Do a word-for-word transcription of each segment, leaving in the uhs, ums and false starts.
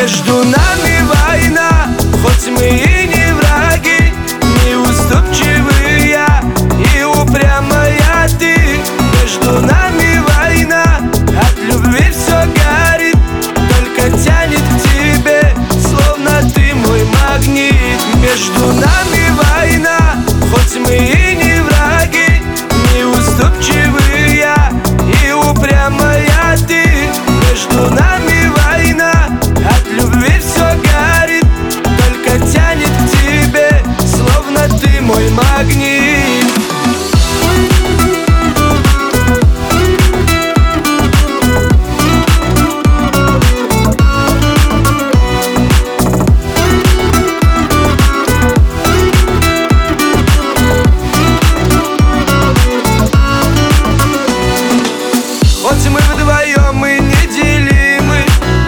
Между нами война, хоть мы и не враги, неуступчивый я и упрямая ты. Между нами война, от любви все горит, только тянет к тебе, словно ты мой магнит. Между нами война, хоть мы и не враги, неуступчивый я и упрямая ты. Между нами война, от любви все горит, только тянет к тебе, словно ты мой магнит. Хоть мы вдвоем мы неделимы,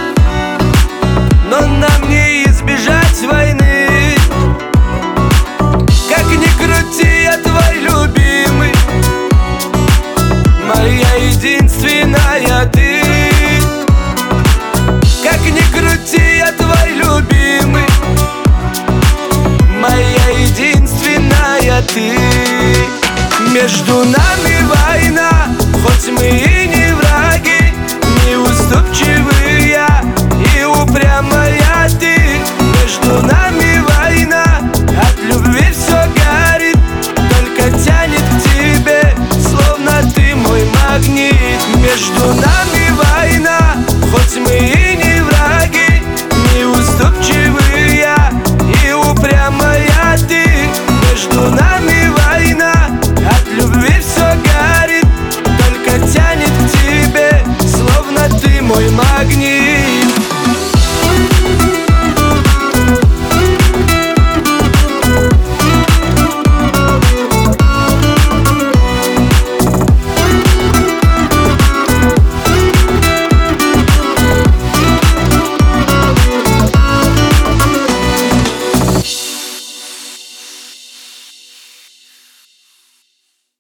но нам не избежать войны. Как ни крути, я твой любимый, моя единственная ты. Как ни крути, я твой любимый, моя единственная ты. Между нами война, хоть мы и не враги, неуступчивый я и упрямая ты. Между нами